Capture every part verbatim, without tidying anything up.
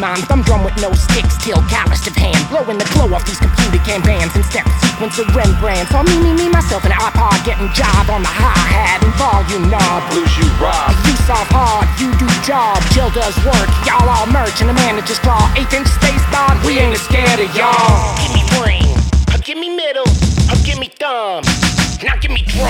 mind, thumb drum with no stick, still calloused of hand, blowing the glow off these computer can bands and step sequence of Rembrandt. Saw me, me, me, myself, and iPod getting jive on the hi-hat and volume knob. Blues you rock. You solve hard, you do job, Jill does work, y'all all merch, and the managers draw eighth inch space bar. We ain't scared of y'all. Give me ring, or give me middle, or give me thumb, now give me drum.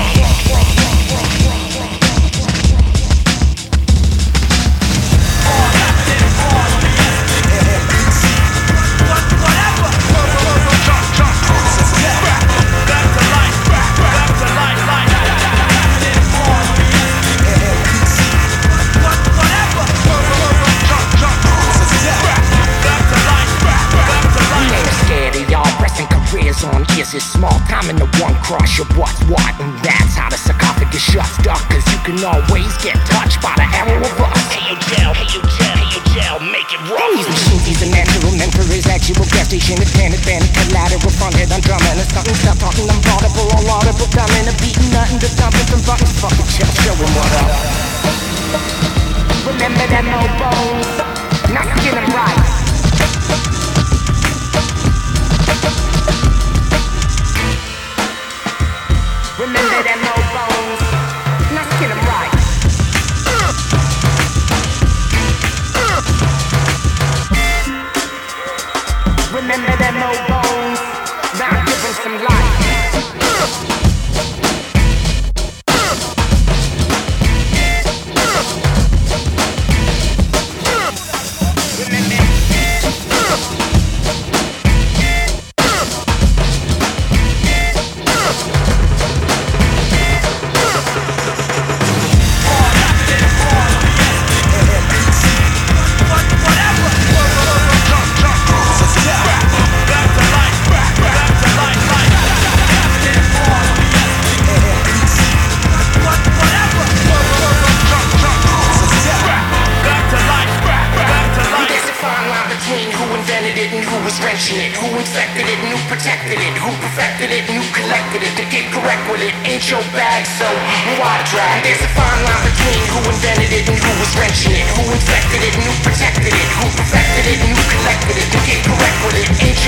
On ears is small time in the one crush of what's what, and that's how the sarcophagus shuts duck, cause you can always get touched by the arrow of us. Hey yo gel, hey yo gel, hey yo gel, make it rough. These machines, these are natural mentor is actual gestation, it's panic, panic, collateral funded, I'm drumming, it's something, stop talking, I'm audible, all audible, dumbing, a beating, nothing to dumping from buttons, fucking chill, show 'em what up. Remember them old bones, not to get them right. Remember them old bones, not get them right. Remember them old bones, now give them some life. Who infected it, and who protected it, who perfected it, and who collected it. To get correct with it ain't your bag, so why drag? There's a fine line between who invented it and who was wrenching it, who infected it and who protected it, who perfected it and who collected it. To get correct with it ain't